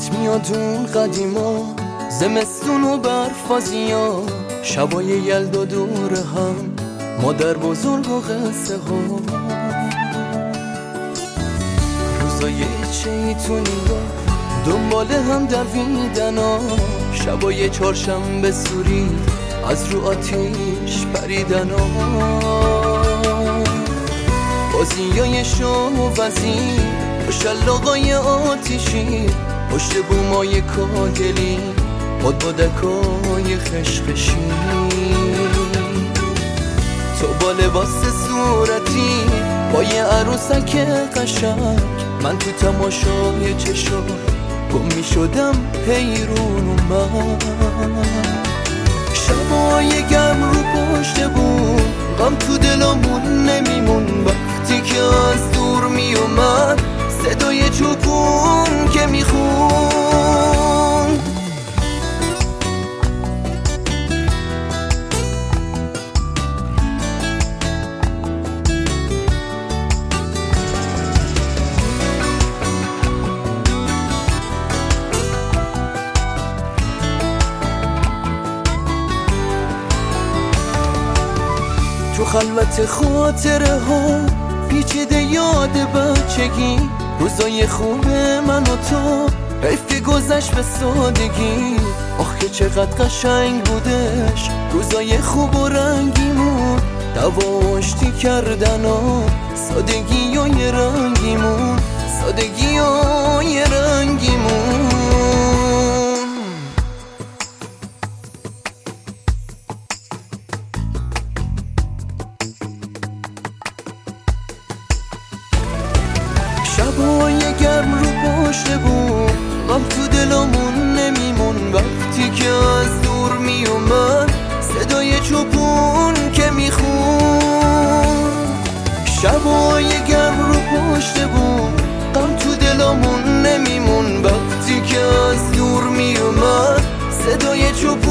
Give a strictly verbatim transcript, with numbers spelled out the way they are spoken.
یادت میاد اون قدیما، زمستون و برفازیا، شبای یلدا دور هم، مادر بزرگ و قصه ها، روزای چیتونی دنبال هم دویدن ها، شبای چهارشنبه سوری از رو آتیش پریدن ها، بازیای شام و وزیر و شلاقای آتیشی، پشت بومای کاگلی بادبادکای خشخشی، تو با لباس صورتی با یه عروسک قشنگ، من تو تماشای چشم گم می شدم حیرون. و من شبای گرم رو پشت بود، غم تو دلمون نمیمون، وقتی که از دور می اومد صدای چوپون که میخون. تو خلوت خاطره ها پیچیده یاد بچگی، روزای خوب من و تو حیف که گذشت به سادگی، آخه چقدر قشنگ بودش روزای خوب و رنگیمون، دوا آشتی کردن و سادگی و یه رنگیمون، سادگی و یه رنگیمون. شبای گرم رو پشت بود، غم تو دلمون نمیمون، وقتی که از دور می اومد صدای چوپون که میخون. شبای گرم رو پشت بود، غم تو دلمون نمیمون، وقتی که از دور می اومد صدای چوپون